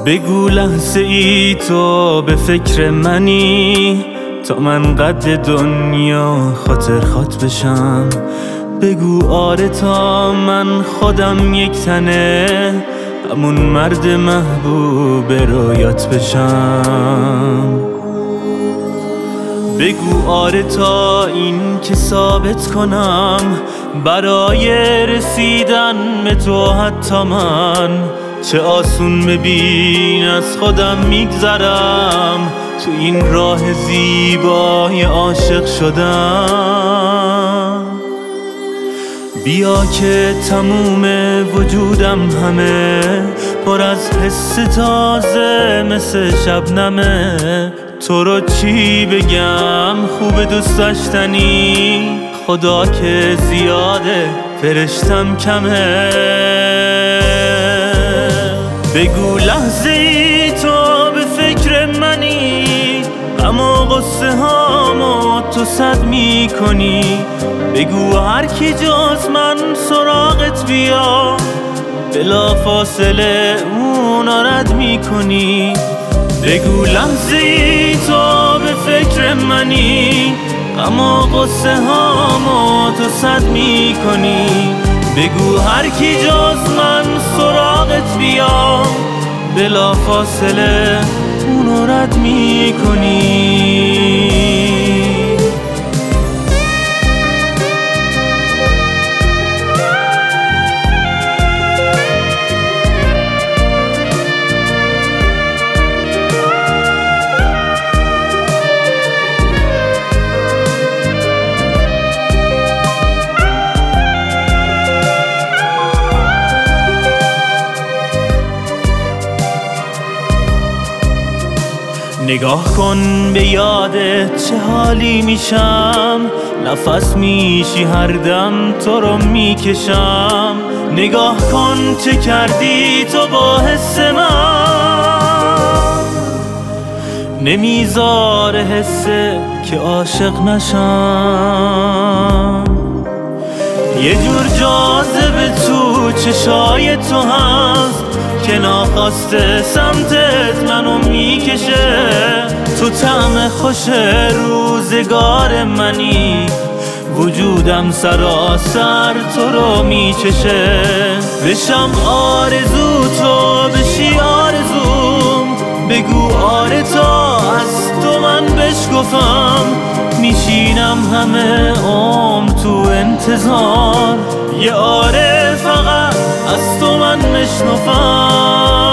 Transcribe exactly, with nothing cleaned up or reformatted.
بگو لحظه ای تو به فکر منی، تا من قد دنیا خاطر خاط بشم. بگو آره تا من خودم یک تنه، همون مرد محبوب رویات بشم. بگو آره تا این که ثابت کنم، برای رسیدن به تو حتی من چه آسون ببین از خودم میگذرم. تو این راه زیبای عاشق شدم. بیا که تموم وجودم همه پر از حس تازه مثل شبنمه. تو رو چی بگم خوب دوست داشتنی، خدا که زیاده فرشتم کمه. بگو لحظه ای تو به فکر منی، غم و غصه هامو تو صد می کنی. بگو هر کی جز من سراغت بیا، بلا فاصله اونا رد می کنی. بگو لحظه ای تو به فکر منی، غم و غصه هامو تو صد می کنی. بگو هر کی جز من سراغت بیا، بلا فاصله اونو رد می کنی. نگاه کن به یادت چه حالی میشم، نفس میشی هر دم تو رو میکشم. نگاه کن چه کردی تو با حس من، نمیذاره حسه که عاشق نشم. یه جور جاذبه تو چشای تو هست که ناخواسته سمتت منو میکشه. تو طعم خوش روزگار منی، وجودم سراسر تو رو میچشه. بشم آرزو تو بشی آرزوم، بگو آره تا از تو من بشکفم. میشینم همه عمر تو انتظار، یه آره فقط از تو من مشنفم.